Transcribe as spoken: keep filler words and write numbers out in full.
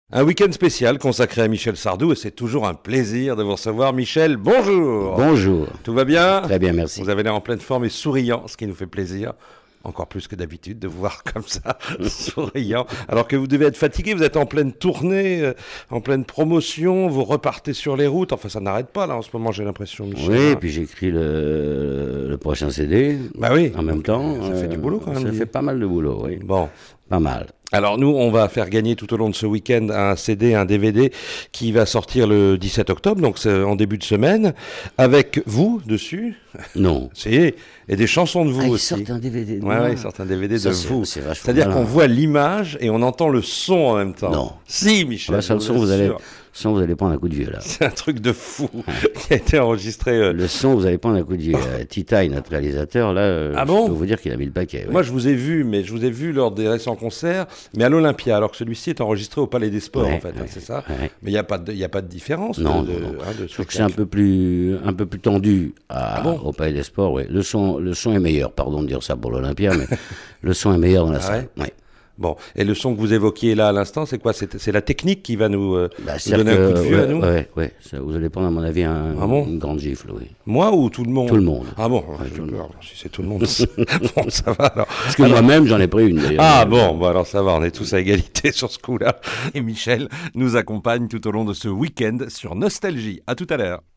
Un week-end spécial consacré à Michel Sardou et c'est toujours un plaisir de vous recevoir. Michel, bonjour. Bonjour. Tout va bien ? Très bien, merci. Vous avez l'air en pleine forme et souriant, ce qui nous fait plaisir. Encore plus que d'habitude de vous voir comme ça, souriant. Alors que vous devez être fatigué, vous êtes en pleine tournée, euh, en pleine promotion, vous repartez sur les routes. Enfin, ça n'arrête pas là en ce moment, j'ai l'impression, Michel. Oui, et puis j'écris le, le prochain C D. Bah oui. En même temps. Ça fait du boulot quand même. Ça fait pas mal de boulot, oui. Bon. Pas mal. Alors nous, on va faire gagner tout au long de ce week-end un C D, un D V D qui va sortir le dix-sept octobre, donc c'est en début de semaine, avec vous dessus. Non. C'est et des chansons de vous ah, ils aussi. sortent un D V D de Ouais, moi. ouais, ils sortent un D V D Ça, de c'est, vous. c'est vachement C'est-à-dire malin. qu'on voit l'image et on entend le son en même temps. Non. Si, Michel. Ah bah, ça, le son, vous allez, son, vous allez prendre un coup de vieux, là. C'est un truc de fou qui a été enregistré. Euh... Le son, vous allez prendre un coup de vieux. Euh, Titaï, notre réalisateur, là, euh, Ah je bon peux vous dire qu'il a mis le paquet. Ouais. Moi, je vous ai vu, mais je vous ai vu lors des récents concerts, mais à l'Olympia, alors que celui-ci est enregistré au Palais des Sports, Ouais, en fait, ouais, hein, c'est ça. ouais. Mais il n'y a pas de, il y a pas de différence. Non, de, non, non. hein, de Je trouve que c'est un spectacle. peu plus, un peu plus tendu à, Ah bon au Palais des Sports. Ouais. Le son, le son est meilleur. Pardon de dire ça pour l'Olympia, mais le son est meilleur dans la Ah salle. Ouais. Bon, et le son que vous évoquiez là à l'instant, c'est quoi ? c'est, c'est la technique qui va nous, euh, Bah, nous donner que, un coup de vieux ouais, à nous ouais, ouais. Ça, vous allez prendre, à mon avis, un, Ah bon une grande gifle, oui. Moi ou tout le monde ? Tout le monde. Ah bon, Ouais, j'ai tout le peur. Si c'est tout le monde, bon, ça va alors. Parce que moi-même, j'en ai pris une, d'ailleurs. Ah bon, bon, alors ça va, on est tous à égalité sur ce coup-là. Et Michel nous accompagne tout au long de ce week-end sur Nostalgie. À tout à l'heure.